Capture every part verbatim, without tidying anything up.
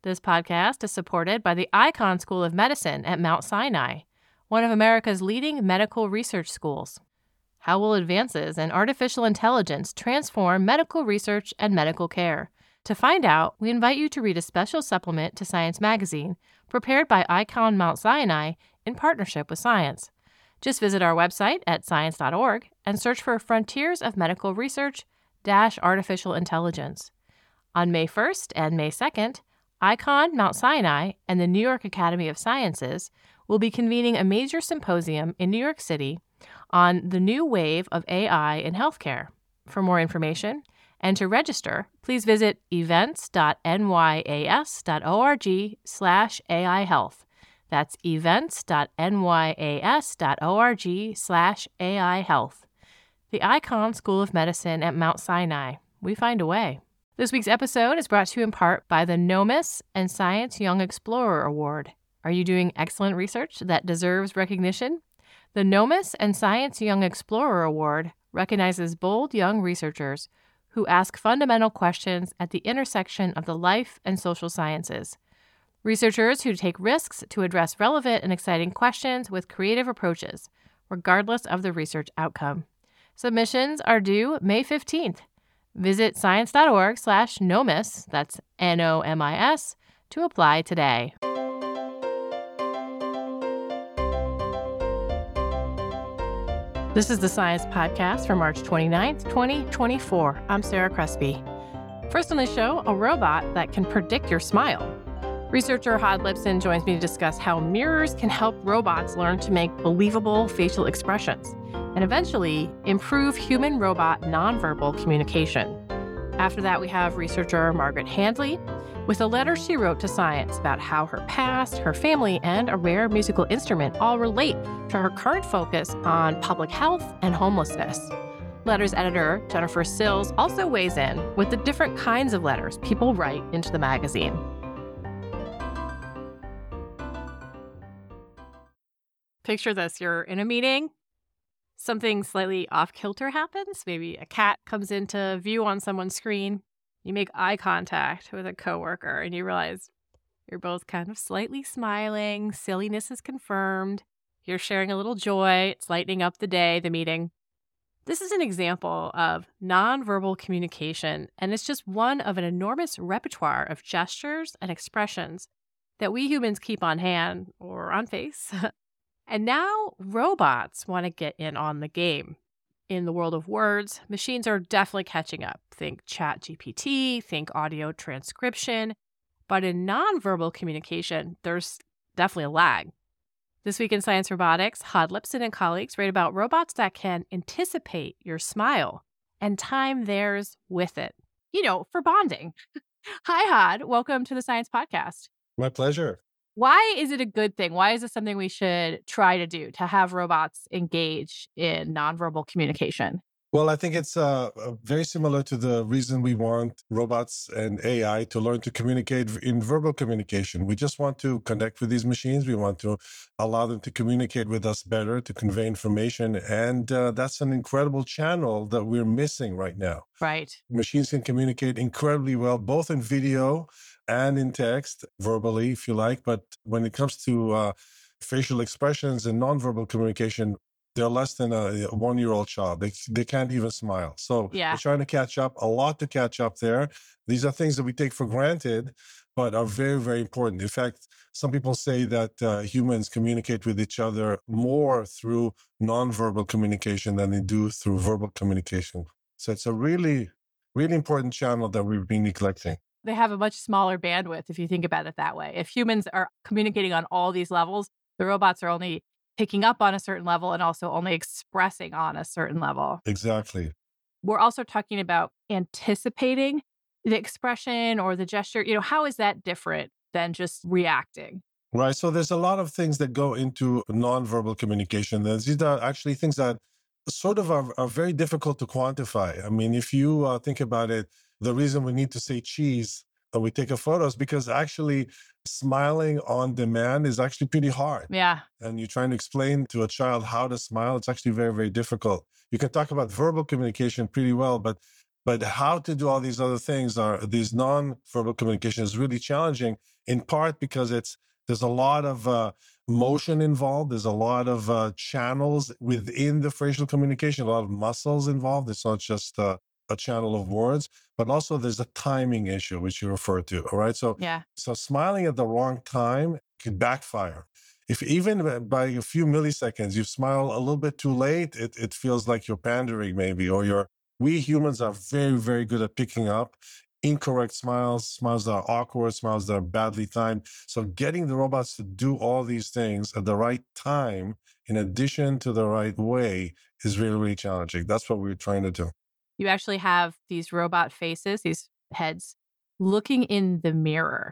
This podcast is supported by the Icahn School of Medicine at Mount Sinai, one of America's leading medical research schools. How will advances in artificial intelligence transform medical research and medical care? To find out, we invite you to read a special supplement to Science Magazine prepared by Icahn Mount Sinai in partnership with Science. Just visit our website at science dot org and search for Frontiers of Medical Research dash Artificial Intelligence. On May first and May second, Icahn Mount Sinai and the New York Academy of Sciences will be convening a major symposium in New York City on the new wave of A I in healthcare. For more information and to register, please visit events dot n y a s dot org slash A I health. That's events dot n y a s dot org slash A I health. The Icahn School of Medicine at Mount Sinai. We find a way. This week's episode is brought to you in part by the NOMIS and Science Young Explorer Award. Are you doing excellent research that deserves recognition? The NOMIS and Science Young Explorer Award recognizes bold young researchers who ask fundamental questions at the intersection of the life and social sciences. Researchers who take risks to address relevant and exciting questions with creative approaches, regardless of the research outcome. Submissions are due May fifteenth. Visit science dot org slash NOMIS, that's N O M I S, to apply today. This is the Science Podcast for March twenty-ninth, twenty twenty-four. I'm Sarah Crespi. First on the show, a robot that can predict your smile. Researcher Hod Lipson joins me to discuss how mirrors can help robots learn to make believable facial expressions and eventually improve human-robot nonverbal communication. After that, we have researcher Margaret Handley with a letter she wrote to Science about how her past, her family, and a rare musical instrument all relate to her current focus on public health and homelessness. Letters editor Jennifer Sills also weighs in with the different kinds of letters people write into the magazine. Picture this, you're in a meeting, something slightly off-kilter happens, maybe a cat comes into view on someone's screen, you make eye contact with a coworker and you realize you're both kind of slightly smiling, silliness is confirmed, you're sharing a little joy, it's lightening up the day, the meeting. This is an example of nonverbal communication, and it's just one of an enormous repertoire of gestures and expressions that we humans keep on hand or on face. And now robots want to get in on the game. In the world of words, machines are definitely catching up. Think ChatGPT, think audio transcription. But in nonverbal communication, there's definitely a lag. This week in Science Robotics, Hod Lipson and colleagues write about robots that can anticipate your smile and time theirs with it. You know, for bonding. Hi, Hod. Welcome to the Science Podcast. My pleasure. Why is it a good thing? Why is this something we should try to do, to have robots engage in nonverbal communication? Well, I think it's uh, very similar to the reason we want robots and A I to learn to communicate in verbal communication. We just want to connect with these machines. We want to allow them to communicate with us better, to convey information. And uh, that's an incredible channel that we're missing right now. Right. Machines can communicate incredibly well, both in video and in text, verbally, if you like. But when it comes to uh, facial expressions and nonverbal communication, they're less than a one-year-old child. They they can't even smile. So yeah. We're trying to catch up, a lot to catch up there. These are things that we take for granted, but are very, very important. In fact, some people say that uh, humans communicate with each other more through nonverbal communication than they do through verbal communication. So it's a really, really important channel that we've been neglecting. They have a much smaller bandwidth if you think about it that way. If humans are communicating on all these levels, the robots are only picking up on a certain level and also only expressing on a certain level. Exactly. We're also talking about anticipating the expression or the gesture. You know, how is that different than just reacting? Right. So there's a lot of things that go into nonverbal communication. These are actually things that sort of are, are very difficult to quantify. I mean, if you uh, think about it, the reason we need to say cheese when we take a photo is because actually smiling on demand is actually pretty hard. Yeah. And you're trying to explain to a child how to smile. It's actually very, very difficult. You can talk about verbal communication pretty well, but but how to do all these other things are these non-verbal communication is really challenging. in part because it's there's a lot of uh, motion involved. There's a lot of uh, channels within the facial communication, a lot of muscles involved. It's not just uh, a channel of words, but also there's a timing issue, which you refer to. All right. So, Yeah. so smiling at the wrong time could backfire. If even by a few milliseconds you smile a little bit too late, it, it feels like you're pandering, maybe, or you're. We humans are very, very good at picking up incorrect smiles, smiles that are awkward, smiles that are badly timed. So getting the robots to do all these things at the right time, in addition to the right way, is really, really challenging. That's what we're trying to do. You actually have these robot faces, these heads, looking in the mirror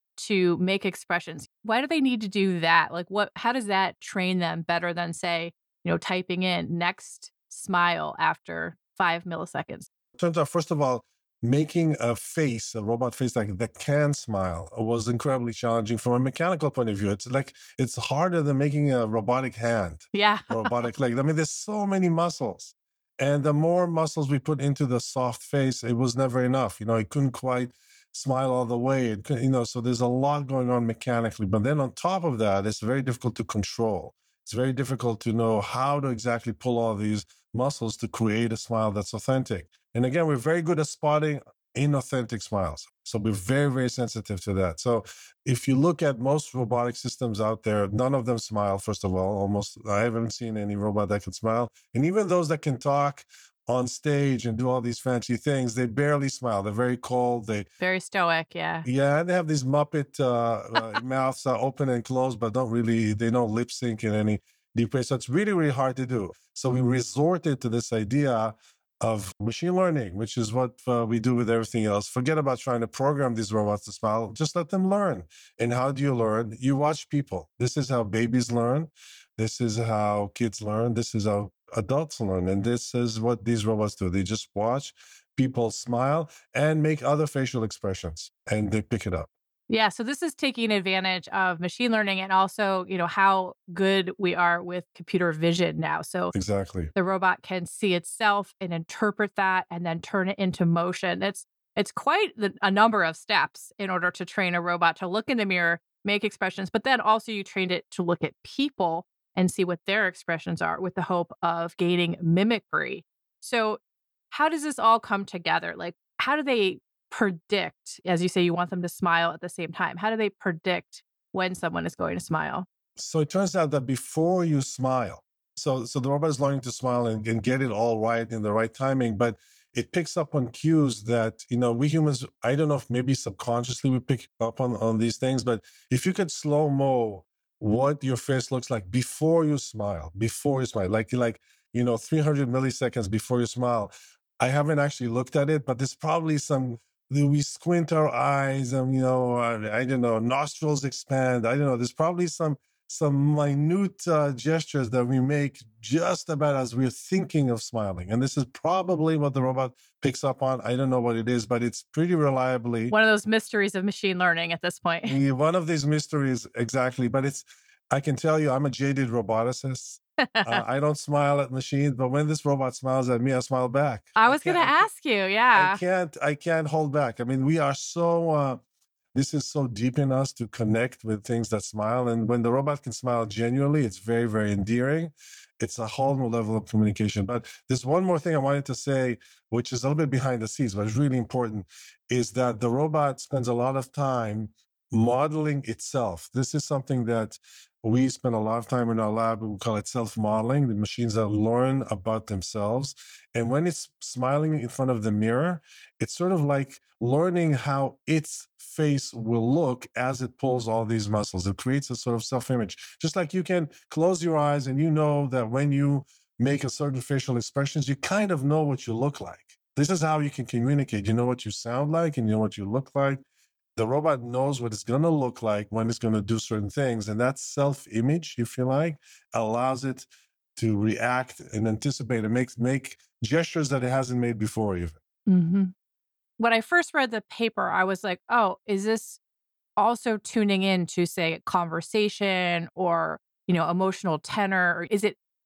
to make expressions. Why do they need to do that? Like, what, how does that train them better than, say, you know, typing in next smile after five milliseconds? Turns out, first of all, making a face, a robot face like that can smile was incredibly challenging from a mechanical point of view. It's like, it's harder than making a robotic hand, Yeah. a robotic leg. I mean, there's so many muscles. And the more muscles we put into the soft face, it was never enough. You know, it couldn't quite smile all the way. It could, you know, so there's a lot going on mechanically. But then on top of that, it's very difficult to control. It's very difficult to know how to exactly pull all these muscles to create a smile that's authentic. And again, we're very good at spotting inauthentic smiles. So we're very, very sensitive to that. So if you look at most robotic systems out there, none of them smile, first of all. Almost, I haven't seen any robot that can smile. And even those that can talk on stage and do all these fancy things, they barely smile. They're very cold. They Very stoic, yeah. Yeah, they have these Muppet uh, uh, mouths are open and closed, but don't really, they don't lip sync in any deep way. So it's really, really hard to do. So we resorted to this idea of machine learning, which is what uh, we do with everything else. Forget about trying to program these robots to smile. Just let them learn. And how do you learn? You watch people. This is how babies learn. This is how kids learn. This is how adults learn. And this is what these robots do. They just watch people smile and make other facial expressions, and they pick it up. Yeah, so this is taking advantage of machine learning and also, you know, how good we are with computer vision now. So Exactly. the robot can see itself and interpret that and then turn it into motion. It's it's quite the, a number of steps in order to train a robot to look in the mirror, make expressions, but then also you trained it to look at people and see what their expressions are with the hope of gaining mimicry. So how does this all come together? Like, how do they predict, as you say, you want them to smile at the same time? How do they predict when someone is going to smile? So it turns out that before you smile, so so the robot is learning to smile and, and get it all right in the right timing, but it picks up on cues that, you know, we humans, I don't know if maybe subconsciously we pick up on, on these things, but if you could slow-mo what your face looks like before you smile, before you smile, like like, you know, three hundred milliseconds before you smile. I haven't actually looked at it, but there's probably some, we squint our eyes and, you know, I, I don't know, nostrils expand. I don't know. There's probably some some minute uh, gestures that we make just about as we're thinking of smiling. And this is probably what the robot picks up on. I don't know what it is, but it's pretty reliably One of those mysteries of machine learning at this point. yeah, one of these mysteries, exactly. But it's, I can tell you, I'm a jaded roboticist. Uh, I don't smile at machines, but when this robot smiles at me, I smile back. I was going can't- to I can't- ask you, I yeah. can't, I can't hold back. I mean, we are so, uh, this is so deep in us to connect with things that smile. And when the robot can smile genuinely, it's very, very endearing. It's a whole new level of communication. But there's one more thing I wanted to say, which is a little bit behind the scenes, but it's really important, is that the robot spends a lot of time modeling itself. This is something that we spend a lot of time in our lab. We call it self-modeling. The machines that learn about themselves. And when it's smiling in front of the mirror, it's sort of like learning how its face will look as it pulls all these muscles. It creates a sort of self-image. Just like you can close your eyes and you know that when you make a certain facial expressions, you kind of know what you look like. This is how you can communicate. You know what you sound like and you know what you look like. The robot knows what it's going to look like when it's going to do certain things. And that self-image, if you like, allows it to react and anticipate and make, make gestures that it hasn't made before even. Mm-hmm. When I first read the paper, I was like, oh, is this also tuning in to, say, conversation or, you know, emotional tenor? Or is it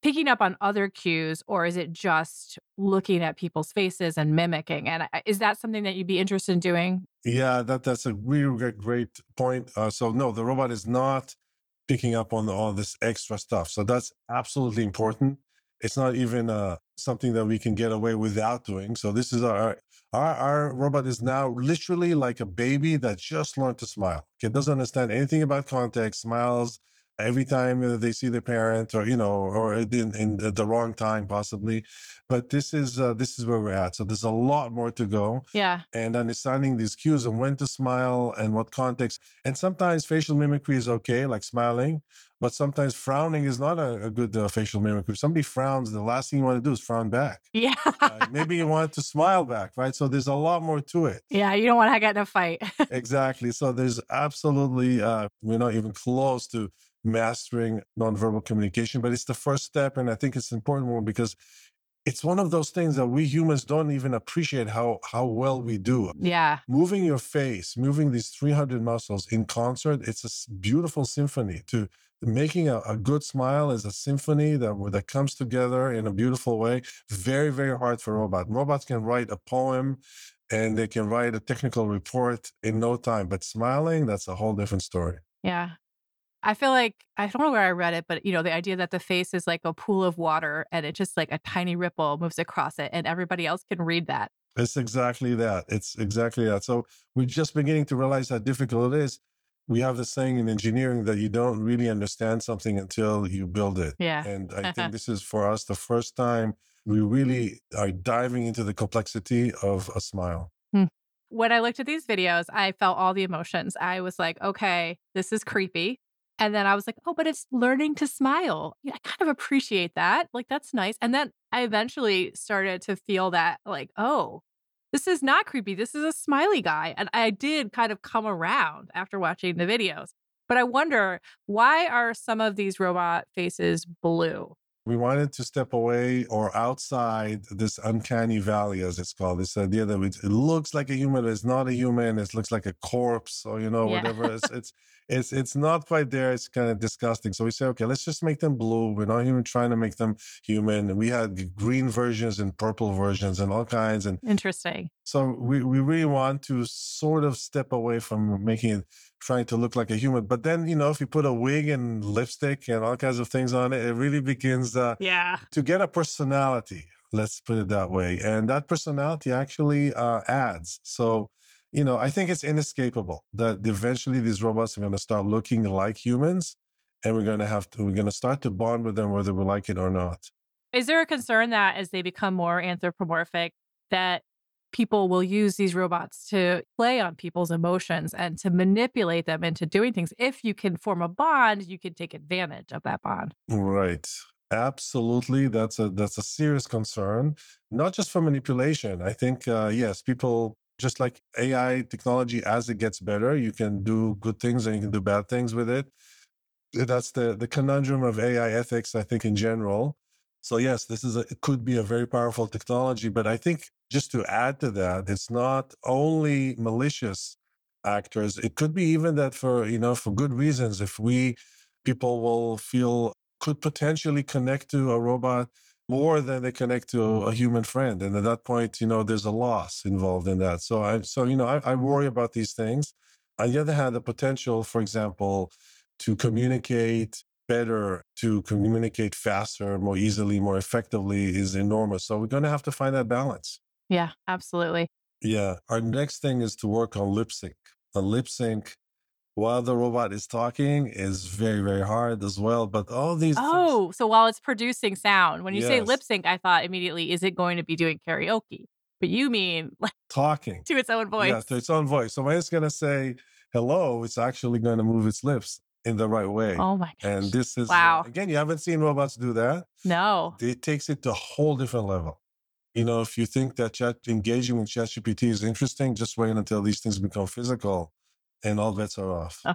picking up on other cues, or is it just looking at people's faces and mimicking? And I- is that something that you'd be interested in doing? Yeah, that that's a really great, great point. Uh, so no, the robot is not picking up on all this extra stuff. So that's absolutely important. It's not even uh, something that we can get away without doing. So this is our our our robot is now literally like a baby that just learned to smile. It doesn't understand anything about context. Smiles every time that they see their parent, or you know, or in, in the wrong time possibly. But this is uh, this is where we're at. So there's a lot more to go, Yeah. and understanding these cues and when to smile and what context. And sometimes facial mimicry is okay, like smiling, but sometimes frowning is not a, a good uh, facial mimicry. If somebody frowns, the last thing you want to do is frown back. Yeah. Uh, maybe you want to smile back, right? So there's a lot more to it. Yeah. You don't want to get in a fight. Exactly. So there's absolutely, uh, we're not even close to mastering nonverbal communication, but it's the first step. And I think it's an important one because it's one of those things that we humans don't even appreciate how how well we do. Yeah. Moving your face, moving these three hundred muscles in concert, it's a s- beautiful symphony. To making a, a good smile is a symphony that that comes together in a beautiful way. Very, very hard for robots. Robots can write a poem and they can write a technical report in no time, but smiling, that's a whole different story. Yeah. I feel like, I don't know where I read it, but you know, the idea that the face is like a pool of water and it just like a tiny ripple moves across it and everybody else can read that. It's exactly that. It's exactly that. So we're just beginning to realize how difficult it is. We have the saying in engineering that you don't really understand something until you build it. Yeah. And I think this is for us the first time we really are diving into the complexity of a smile. Hmm. When I looked at these videos, I felt all the emotions. I was like, okay, this is creepy. And then I was like, oh, but it's learning to smile. Yeah, I kind of appreciate that. Like, that's nice. And then I eventually started to feel that, like, oh, this is not creepy. This is a smiley guy. And I did kind of come around after watching the videos. But I wonder, why are some of these robot faces blue? We wanted to step away or outside this uncanny valley, as it's called. This idea that it, it looks like a human, but it's not a human. It looks like a corpse, or you know, Yeah. whatever. It's it's it's it's not quite there. It's kind of disgusting. So we say, okay, let's just make them blue. We're not even trying to make them human. We had green versions and purple versions and all kinds. And Interesting. so we, we really want to sort of step away from making it trying to look like a human. But then, you know, if you put a wig and lipstick and all kinds of things on it, it really begins uh, Yeah. to get a personality. Let's put it that way. And that personality actually uh, adds. So, you know, I think it's inescapable that eventually these robots are going to start looking like humans, and we're going to have to, we're going to start to bond with them whether we like it or not. Is there a concern that as they become more anthropomorphic, that people will use these robots to play on people's emotions and to manipulate them into doing things? If you can form a bond, you can take advantage of that bond. Right. Absolutely. That's a that's a serious concern, not just for manipulation. I think uh, yes, people just like A I technology as it gets better, you can do good things and you can do bad things with it. That's the the conundrum of A I ethics, I think, in general. So yes, this is a, it could be a very powerful technology, but I think just to add to that, it's not only malicious actors. It could be even that for you know for good reasons. If we people will feel could potentially connect to a robot more than they connect to a, a human friend, and at that point, you know, there's a loss involved in that. So I so you know I, I worry about these things. On the other hand, the potential, for example, to communicate better, to communicate faster, more easily, more effectively is enormous. So we're going to have to find that balance. Yeah, absolutely. Yeah. Our next thing is to work on lip sync. A lip sync while the robot is talking is very, very hard as well. But all these things, Oh, so while it's producing sound, when you say lip yes, sync, I thought immediately, is it going to be doing karaoke? But you mean like talking, to its own yeah, to voice. its own voice. So when it's going to say hello, it's actually going to move its lips in the right way. Oh my And gosh. this is, uh, Wow. again, you haven't seen robots do that. No. It takes it to a whole different level. You know, if you think that chat engaging with ChatGPT is interesting, just wait until these things become physical and all bets are off.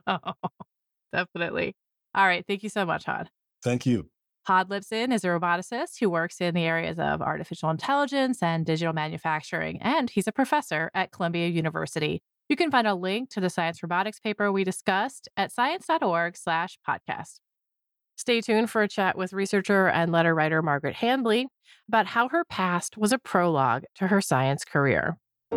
Definitely. All right. Thank you so much, Hod. Thank you. Hod Lipson is a roboticist who works in the areas of artificial intelligence and digital manufacturing, and he's a professor at Columbia University. You can find a link to the science robotics paper we discussed at science dot org slash podcast. Stay tuned for a chat with researcher and letter writer Margaret Handley about how her past was a prologue to her science career.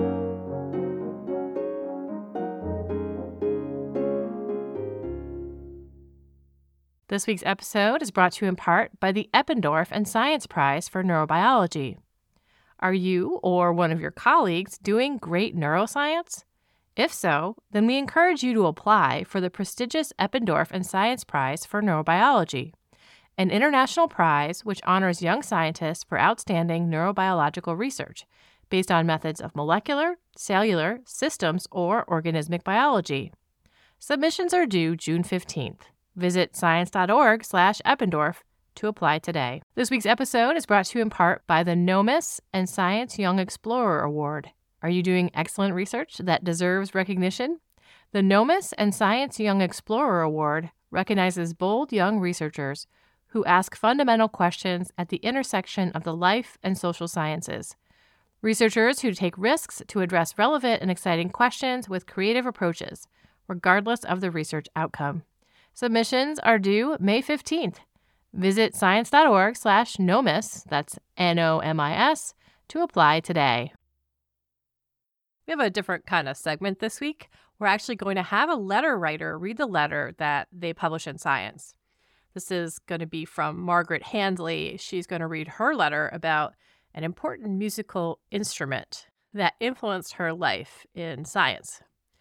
This week's episode is brought to you in part by the Eppendorf and Science Prize for Neurobiology. Are you or one of your colleagues doing great neuroscience? If so, then we encourage you to apply for the prestigious Eppendorf and Science Prize for Neurobiology, an international prize which honors young scientists for outstanding neurobiological research based on methods of molecular, cellular, systems, or organismic biology. Submissions are due June fifteenth. Visit science.org slash Eppendorf to apply today. This week's episode is brought to you in part by the NOMIS and Science Young Explorer Award. Are you doing excellent research that deserves recognition? The NOMIS and Science Young Explorer Award recognizes bold young researchers who ask fundamental questions at the intersection of the life and social sciences. Researchers who take risks to address relevant and exciting questions with creative approaches, regardless of the research outcome. Submissions are due May fifteenth. Visit science.org slash NOMIS, that's N O M I S, to apply today. We have a different kind of segment this week. We're actually going to have a letter writer read the letter that they publish in Science. This is going to be from Margaret Handley. She's going to read her letter about an important musical instrument that influenced her life in science.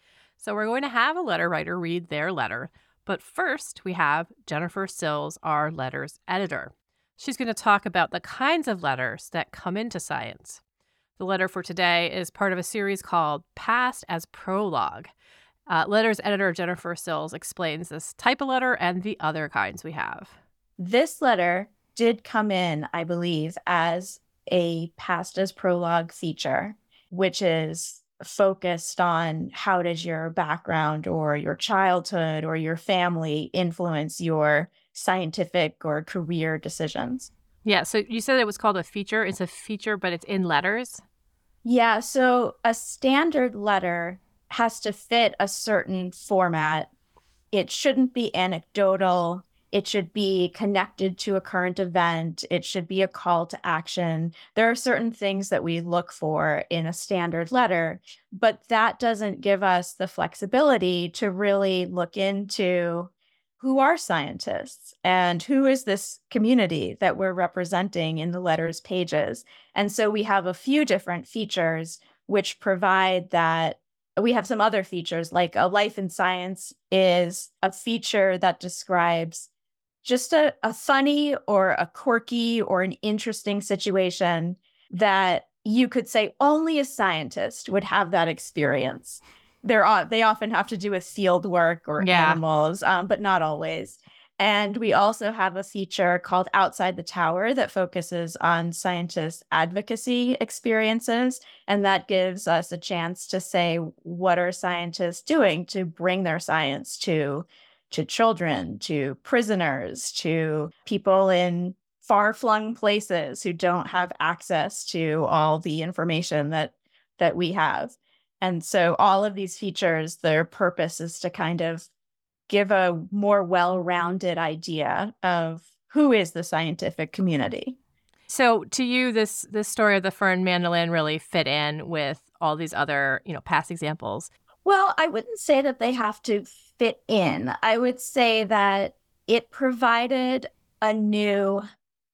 So we're going to have a letter writer read their letter. But first, we have Jennifer Sills, our letters editor. She's going to talk about the kinds of letters that come into Science. The letter for today is part of a series called Past as Prologue. Uh, letters editor Jennifer Sills explains this type of letter and the other kinds we have. This letter did come in, I believe, as a Past as Prologue feature, which is focused on how does your background or your childhood or your family influence your scientific or career decisions. Yeah, so you said it was called a feature. It's a feature, but it's in letters? Yeah, so a standard letter has to fit a certain format. It shouldn't be anecdotal. It should be connected to a current event. It should be a call to action. There are certain things that we look for in a standard letter, but that doesn't give us the flexibility to really look into who are scientists and who is this community that we're representing in the letter's pages. And so we have a few different features which provide that. We have some other features, like a life in science is a feature that describes just a, a funny or a quirky or an interesting situation that you could say only a scientist would have that experience. They're, they often have to do with field work or yeah. animals, um, but not always. And we also have a feature called Outside the Tower that focuses on scientist advocacy experiences. And that gives us a chance to say, what are scientists doing to bring their science to to children, to prisoners, to people in far-flung places who don't have access to all the information that that we have. And so all of these features, their purpose is to kind of give a more well-rounded idea of who is the scientific community. So to you, this this story of the fern mandolin really fit in with all these other, you know, past examples? Well, I wouldn't say that they have to fit in. I would say that it provided a new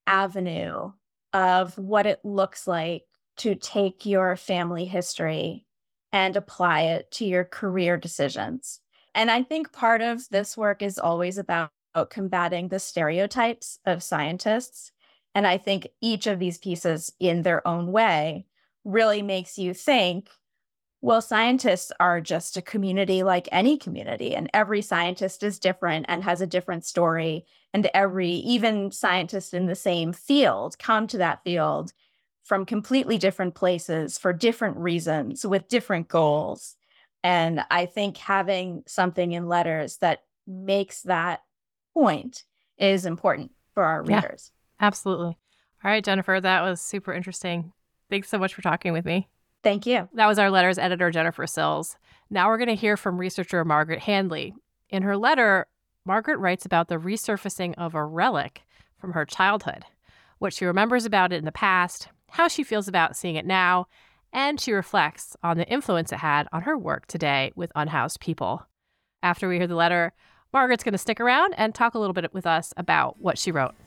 avenue of what it looks like to take your family history and apply it to your career decisions. And I think part of this work is always about combating the stereotypes of scientists. And I think each of these pieces in their own way really makes you think, well, scientists are just a community like any community, and every scientist is different and has a different story. And every, even scientists in the same field come to that field from completely different places for different reasons with different goals. And I think having something in letters that makes that point is important for our readers. Yeah, absolutely. All right, Jennifer, that was super interesting. Thanks so much for talking with me. Thank you. That was our letters editor, Jennifer Sills. Now we're going to hear from researcher Margaret Handley. In her letter, Margaret writes about the resurfacing of a relic from her childhood, what she remembers about it in the past, how she feels about seeing it now, and she reflects on the influence it had on her work today with unhoused people. After we hear the letter, Margaret's going to stick around and talk a little bit with us about what she wrote.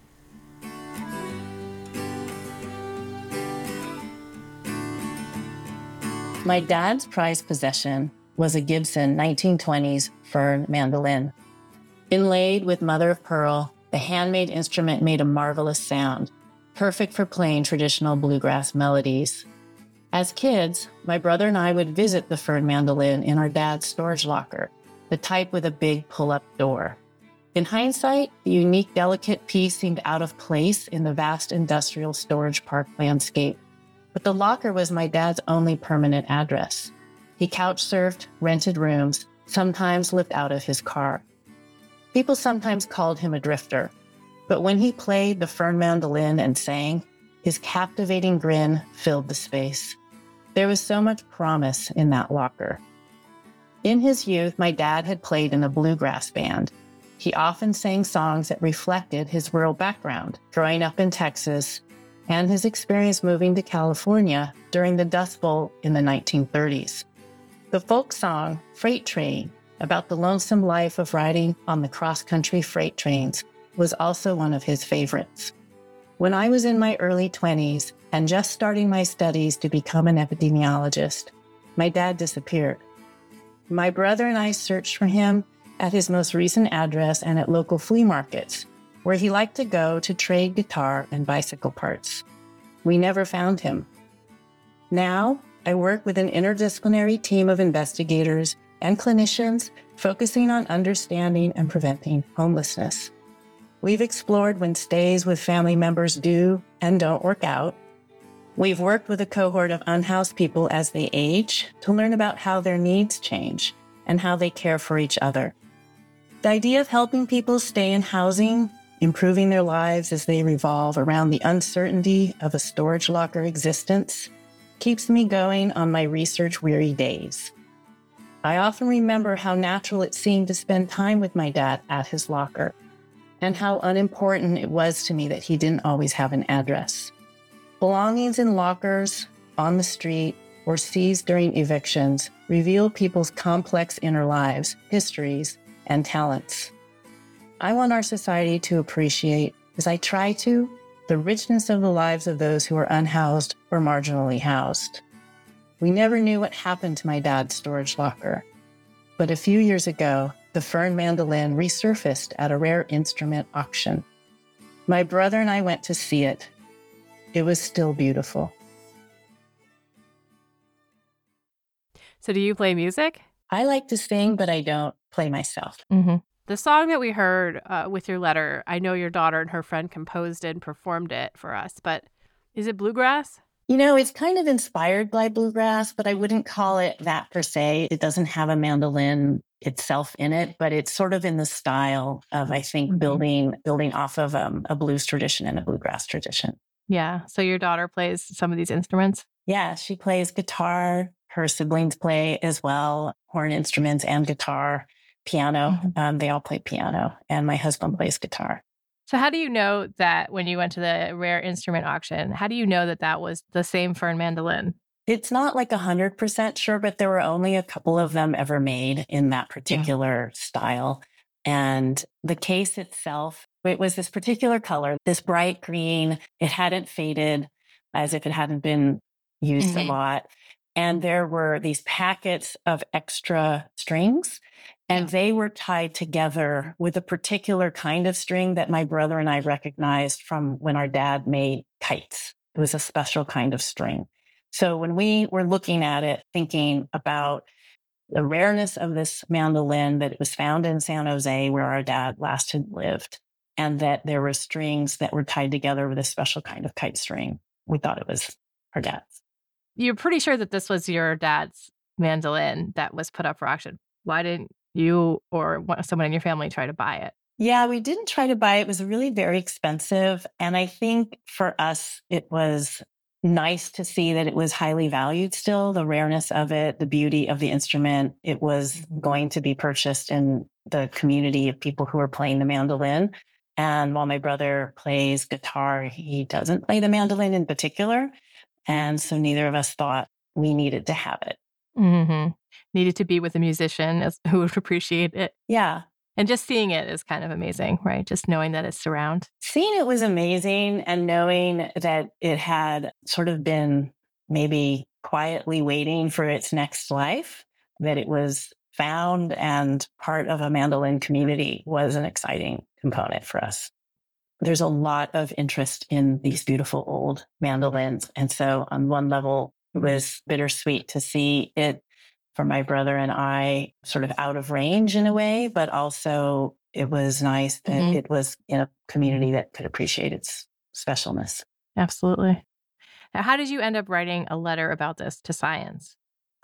My dad's prized possession was a Gibson nineteen twenties Fern mandolin. Inlaid with mother of pearl, the handmade instrument made a marvelous sound, perfect for playing traditional bluegrass melodies. As kids, my brother and I would visit the Fern mandolin in our dad's storage locker, the type with a big pull-up door. In hindsight, the unique, delicate piece seemed out of place in the vast industrial storage park landscape. But the locker was my dad's only permanent address. He couch-surfed, rented rooms, sometimes lived out of his car. People sometimes called him a drifter, but when he played the Fern mandolin and sang, his captivating grin filled the space. There was so much promise in that locker. In his youth, my dad had played in a bluegrass band. He often sang songs that reflected his rural background, growing up in Texas, and his experience moving to California during the Dust Bowl in the nineteen thirties. The folk song, Freight Train, about the lonesome life of riding on the cross-country freight trains, was also one of his favorites. When I was in my early twenties and just starting my studies to become an epidemiologist, my dad disappeared. My brother and I searched for him at his most recent address and at local flea markets, where he liked to go to trade guitar and bicycle parts. We never found him. Now, I work with an interdisciplinary team of investigators and clinicians focusing on understanding and preventing homelessness. We've explored when stays with family members do and don't work out. We've worked with a cohort of unhoused people as they age to learn about how their needs change and how they care for each other. The idea of helping people stay in housing, improving their lives as they revolve around the uncertainty of a storage locker existence, keeps me going on my research-weary days. I often remember how natural it seemed to spend time with my dad at his locker, and how unimportant it was to me that he didn't always have an address. Belongings in lockers, on the street, or seized during evictions reveal people's complex inner lives, histories, and talents. I want our society to appreciate, as I try to, the richness of the lives of those who are unhoused or marginally housed. We never knew what happened to my dad's storage locker, but a few years ago, the Fern mandolin resurfaced at a rare instrument auction. My brother and I went to see it. It was still beautiful. So do you play music? I like to sing, but I don't play myself. Mm-hmm. The song that we heard uh, with your letter, I know your daughter and her friend composed it and performed it for us, but is it bluegrass? You know, it's kind of inspired by bluegrass, but I wouldn't call it that per se. It doesn't have a mandolin itself in it, but it's sort of in the style of, I think, mm-hmm. building building off of um, a blues tradition and a bluegrass tradition. Yeah. So your daughter plays some of these instruments? Yeah, she plays guitar. Her siblings play as well, horn instruments and guitar, piano. Mm-hmm. Um, they all play piano, and my husband plays guitar. So how do you know that when you went to the rare instrument auction, how do you know that that was the same Fern mandolin? It's not like one hundred percent sure, but there were only a couple of them ever made in that particular yeah. style. And the case itself, it was this particular color, this bright green. It hadn't faded, as if it hadn't been used mm-hmm. a lot. And there were these packets of extra strings, and yeah. they were tied together with a particular kind of string that my brother and I recognized from when our dad made kites. It was a special kind of string. So when we were looking at it, thinking about the rareness of this mandolin, that it was found in San Jose where our dad last had lived, and that there were strings that were tied together with a special kind of kite string, we thought it was our dad's. You're pretty sure that this was your dad's mandolin that was put up for auction. Why didn't you or someone in your family try to buy it? Yeah, we didn't try to buy it. It was really very expensive. And I think for us, it was nice to see that it was highly valued still, the rareness of it, the beauty of the instrument. It was going to be purchased in the community of people who are playing the mandolin. And while my brother plays guitar, he doesn't play the mandolin in particular. And so neither of us thought we needed to have it. Mm-hmm. Needed to be with a musician as, who would appreciate it. Yeah. And just seeing it is kind of amazing, right? Just knowing that it's around. Seeing it was amazing, and knowing that it had sort of been maybe quietly waiting for its next life, that it was found and part of a mandolin community was an exciting component for us. There's a lot of interest in these beautiful old mandolins. And so on one level, it was bittersweet to see it for my brother and I sort of out of range in a way, but also it was nice that mm-hmm. it was in a community that could appreciate its specialness. Absolutely. Now, how did you end up writing a letter about this to Science?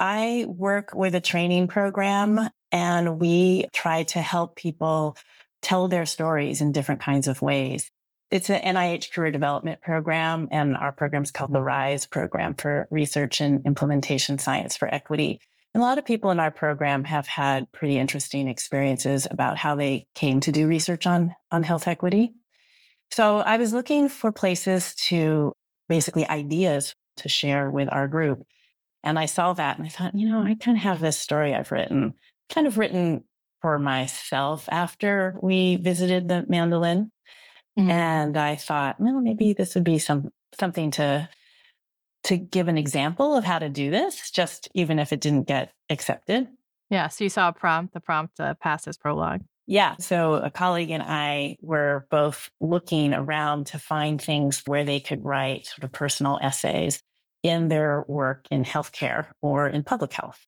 I work with a training program, and we try to help people tell their stories in different kinds of ways. It's an N I H career development program, and our program is called the RISE program for Research and Implementation Science for Equity. And a lot of people in our program have had pretty interesting experiences about how they came to do research on, on health equity. So I was looking for places to basically ideas to share with our group. And I saw that and I thought, you know, I kind of have this story I've written, kind of written for myself after we visited the mandolin. Mm-hmm. And I thought, well, maybe this would be some something to to give an example of how to do this, just even if it didn't get accepted. Yeah. So you saw a prompt, the prompt uh, passed as prologue. Yeah. So a colleague and I were both looking around to find things where they could write sort of personal essays in their work in healthcare or in public health.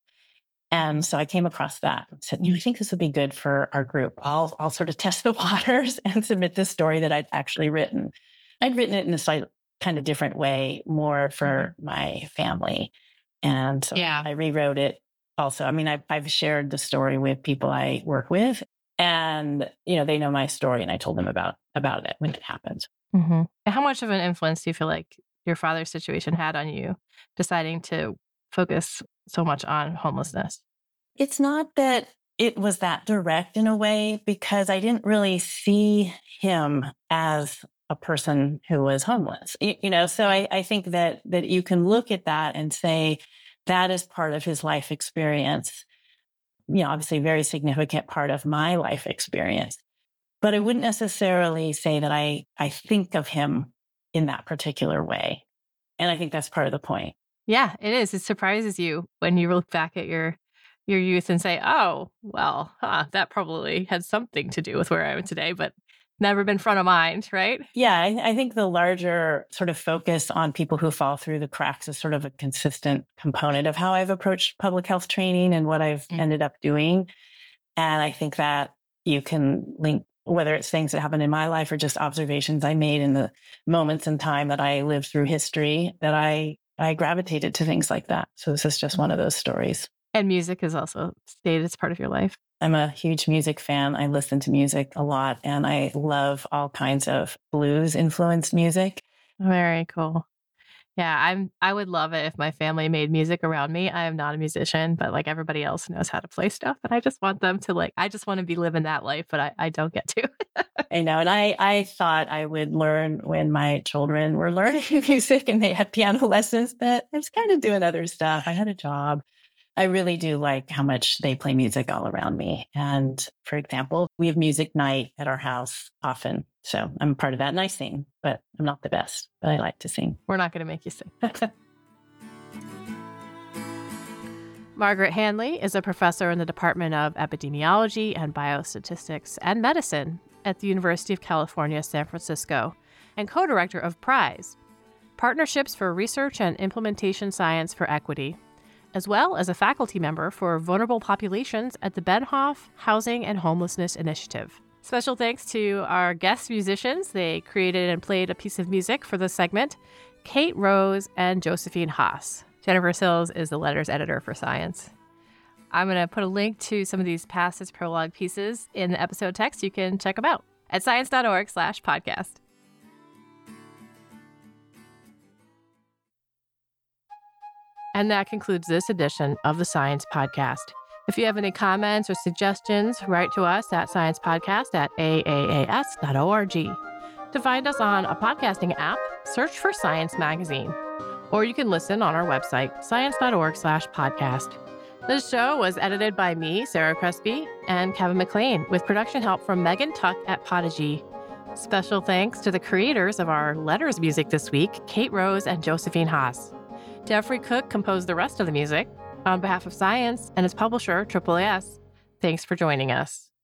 And so I came across that and said, you know, I think this would be good for our group. I'll, I'll sort of test the waters and submit this story that I'd actually written. I'd written it in a slightly kind of different way, more for my family. And so yeah. I rewrote it also. I mean, I've, I've shared the story with people I work with, and, you know, they know my story, and I told them about, about it when it happened. Mm-hmm. How much of an influence do you feel like your father's situation had on you deciding to focus so much on homelessness? It's not that it was that direct in a way, because I didn't really see him as a person who was homeless, you, you know, so I, I think that that you can look at that and say that is part of his life experience, you know, obviously a very significant part of my life experience. But I wouldn't necessarily say that I, I think of him in that particular way. And I think that's part of the point. Yeah, it is. It surprises you when you look back at your your youth and say, oh, well, huh, that probably had something to do with where I am today, but never been front of mind, right? Yeah, I, I think the larger sort of focus on people who fall through the cracks is sort of a consistent component of how I've approached public health training and what I've mm-hmm. ended up doing. And I think that you can link, whether it's things that happened in my life or just observations I made in the moments in time that I lived through history, that I, I gravitated to things like that. So this is just one of those stories. And music has also stayed as part of your life. I'm a huge music fan. I listen to music a lot, and I love all kinds of blues-influenced music. Very cool. Yeah, I'm. I would love it if my family made music around me. I am not a musician, but like everybody else knows how to play stuff. And I just want them to like, I just want to be living that life, but I, I don't get to. I know. And I, I thought I would learn when my children were learning music and they had piano lessons, but I was kind of doing other stuff. I had a job. I really do like how much they play music all around me. And for example, we have music night at our house often. So I'm part of that, and I sing, but I'm not the best, but I like to sing. We're not going to make you sing. Margaret Hanley is a professor in the Department of Epidemiology and Biostatistics and Medicine at the University of California, San Francisco, and co-director of PRISE, Partnerships for Research and Implementation Science for Equity, as well as a faculty member for vulnerable populations at the Benhoff Housing and Homelessness Initiative. Special thanks to our guest musicians. They created and played a piece of music for this segment, Kate Rose and Josephine Haas. Jennifer Sills is the letters editor for Science. I'm going to put a link to some of these past as prologue pieces in the episode text. You can check them out at science.org slash podcast. And that concludes this edition of the Science Podcast. If you have any comments or suggestions, write to us at sciencepodcast at a a a s dot org. To find us on a podcasting app, search for Science Magazine. Or you can listen on our website, science.org slash podcast. This show was edited by me, Sarah Crespi, and Kevin McLean, with production help from Megan Tuck at Podigy. Special thanks to the creators of our letters music this week, Kate Rose and Josephine Haas. Jeffrey Cook composed the rest of the music. On behalf of Science and its publisher, A A A S, thanks for joining us.